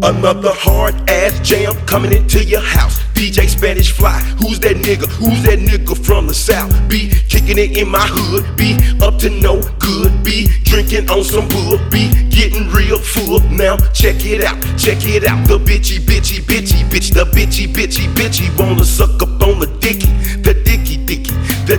Another hard ass jam coming into your house. DJ Spanish Fly, who's that nigga? Who's that nigga from the south? Be kicking it in my hood, be up to no good, be drinking on some bull, be getting real full. Now check it out, the bitchy, bitch, the bitchy wanna suck up on the dicky, the dicky, the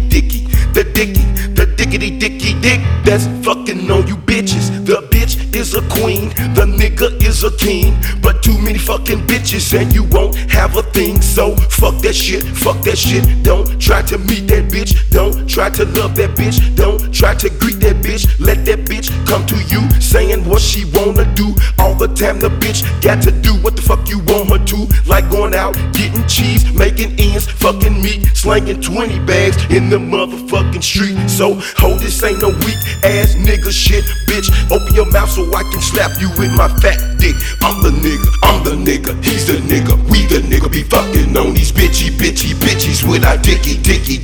dickity dick that's fucking on you bitches. The bitch is a queen, the nigga is a king, but too many fucking bitches and you won't have a thing. So fuck that shit, don't try to meet that bitch, don't try to love that bitch, don't try to greet that bitch. Let that bitch come to you saying what she wanna do all the time. The bitch got to do what the fuck you want her to, like going out, getting cheese, making ends, fucking meat, slanging 20 bags in the motherfucking street. So hold, this ain't no weak ass nigga shit, bitch. Open your mouth so I can slap you with my fat dick. I'm the nigga, he's the nigga, we the nigga. Be fucking on these bitches with our dicky.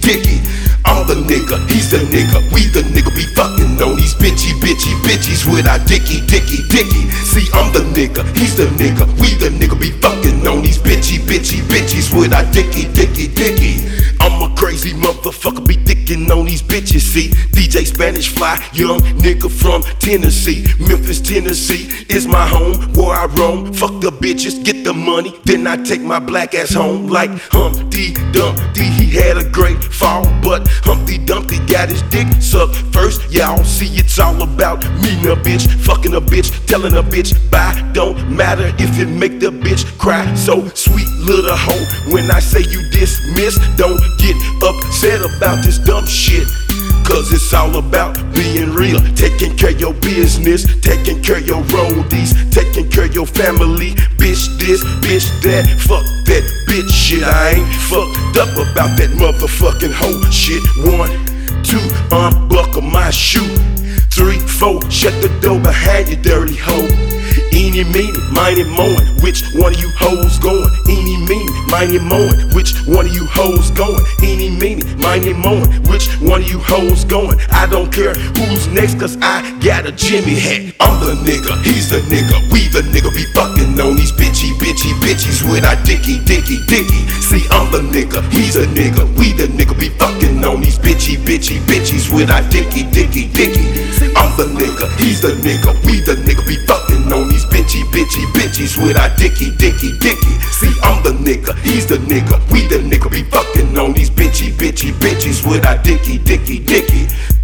I'm the nigga, he's the nigga, we the nigga. Be fucking on these bitches with our dicky. See, I'm the nigga, he's the nigga, we the nigga. Be fucking on these bitches with our dicky. I'm a crazy motherfucker, be dicking on these bitches. See, DJ Spanish Fly, young nigga from Tennessee. Memphis, Tennessee is my home, where I roam. Fuck the bitches, get the money, then I take my black ass home. Like Humpty Dumpty, he had a great fall, but Humpty Dumpty got his dick sucked first. Y'all see, it's all about meeting a bitch, fucking a bitch, telling a bitch bye. Don't matter if it make the bitch cry. So sweet little hoe, when I say you dismissed, don't get upset about this dumb shit, cause it's all about being real. Taking care of your business, taking care of your roadies, taking care of your family. Bitch this, bitch that, fuck that bitch shit. I ain't fucked up about that motherfucking hoe shit. 1, 2, unbuckle my shoe. 3, 4, shut the door behind you, dirty hoe. Eeny, meeny, miny, moan, which one of you hoes going? Eeny, meeny, miny, moan, which one of you hoes going? Eeny, meeny, miny, moan, which one of you hoes going? I don't care who's next, cause I got a Jimmy hat. I'm the nigga, he's the nigga, we the nigga. Be fucking on these bitches with our dicky. See, I'm the nigga, he's a nigga, we the nigga. Be fucking on these bitches with our dicky. I'm the nigga, he's the nigga, we the nigga. Be fucking on these bitches with our dicky. See, I'm the nigga, he's the nigga, we the nigga. Be fucking on these bitches with our dicky.